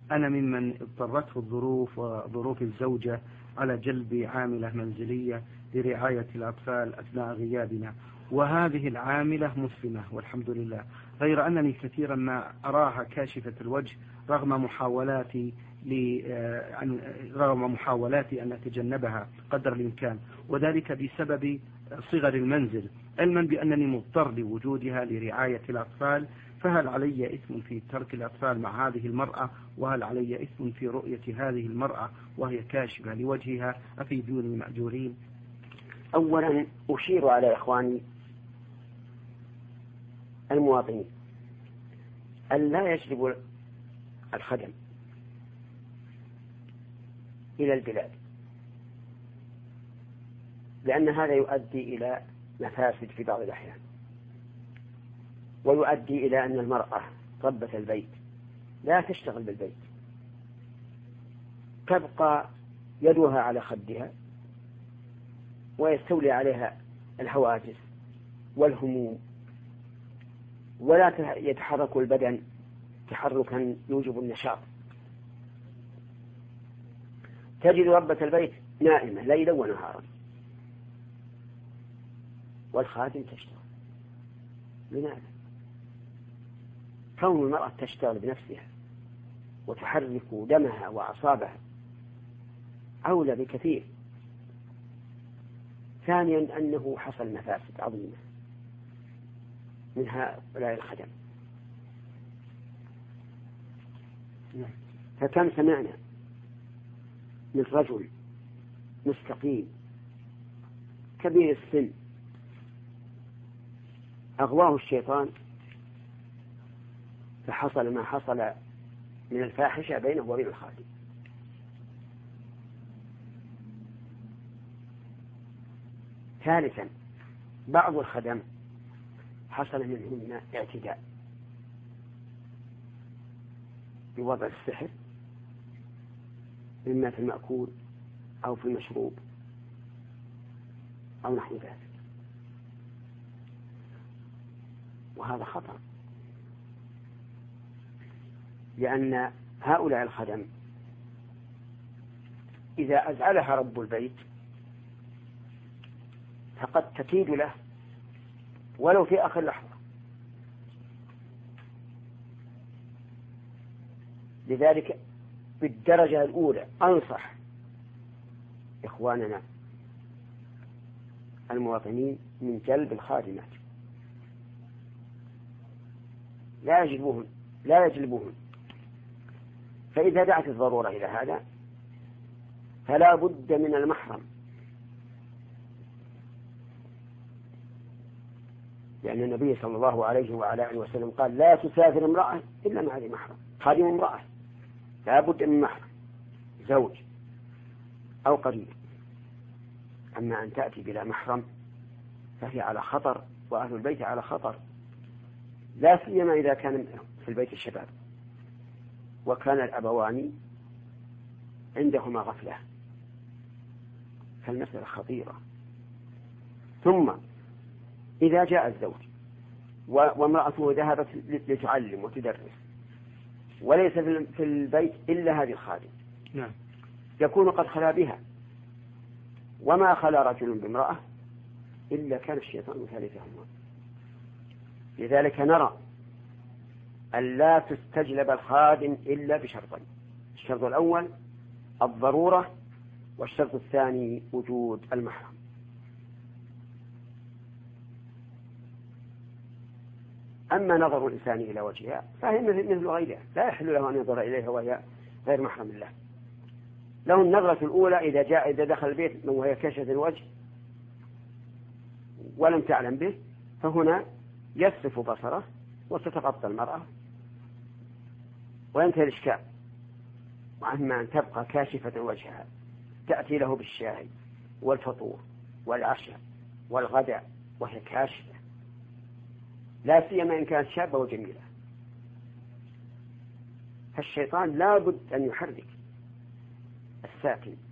أنا ممن اضطرته الظروف وظروف الزوجة على جلب عاملة منزلية لرعاية الأطفال أثناء غيابنا، وهذه العاملة مسلمة والحمد لله، غير أنني كثيرا ما أراها كاشفة الوجه رغم محاولاتي أن أتجنبها قدر الإمكان، وذلك بسبب صغر المنزل، علما بأنني مضطر لوجودها لرعاية الأطفال. فهل علي إثم في ترك الأطفال مع هذه المرأة؟ وهل علي إثم في رؤية هذه المرأة وهي كاشفة لوجهها؟ أفيدوني مأجورين. أولا أشير على إخواني المواطنين أن لا يجلبوا الخدم إلى البلاد، لأن هذا يؤدي إلى مفاسد في بعض الأحيان، ويؤدي إلى أن المرأة ربة البيت لا تشتغل بالبيت، تبقى يدها على خدها ويستولي عليها الهواجس والهموم، ولا يتحرك البدن تحركا يوجب النشاط. تجد ربة البيت نائمة ليلا ونهارا، والخادم تشتغل. لماذا؟ كون المرأة تشتغل بنفسها وتحرك دمها وأعصابها أولى بكثير. ثانيا أنه حصل مفاسد عظيمة من هؤلاء الخدم، فكم سمعنا من رجل مستقيم كبير السن أغواه الشيطان فحصل ما حصل من الفاحشة بينه وبين الخادم. ثالثا بعض الخدم حصل منهن اعتداء بوضع السحر، إما في المأكول أو في المشروب أو نحو ذلك، وهذا خطأ، لأن هؤلاء الخدم إذا أزعلها رب البيت فقد تكيد له ولو في آخر لحظة. لذلك بالدرجة الأولى أنصح إخواننا المواطنين من جلب الخادمات، لا يجلبوهن، فإذا دعت الضرورة إلى هذا فلا بد من المحرم، لأن النبي صلى الله عليه وعلى آله وسلم قال لا تسافر امرأة إلا مع ذي محرم. خادم امرأة لا بد من محرم، زوج أو قريب. أما أن تأتي بلا محرم فهي على خطر، وأهل البيت على خطر، لا سيما إذا كان في البيت الشباب وكان الأبوان عندهما غفلة، فالمسألة خطيرة. ثم إذا جاء الزوج وامرأته ذهبت لتعلم وتدرس وليس في البيت إلا هذه الخادم، نعم، يكون قد خلا بها، وما خلا رجل بامرأة إلا كان الشيطان ثالثهما. لذلك نرى أن لا تستجلب الخادم إلا بشرطين: الشرط الأول الضرورة، والشرط الثاني وجود المحرم. أما نظر الإنسان إلى وجهها فهي مثل غيرها، لا يحل له أن ينظر إليها وهي غير محرم الله. له النظرة الأولى إذا دخل البيت وهي كشفة الوجه ولم تعلم به، فهنا يصرف بصره وتتغطى المرأة وينتهي الإشكال. وأما أن تبقى كاشفة وجهها تأتي له بالشاي والفطور والعشاء والغداء وهي كاشفة، لا سيما إن كانت شابة وجميلة، فالشيطان لا بد أن يحرك الساكن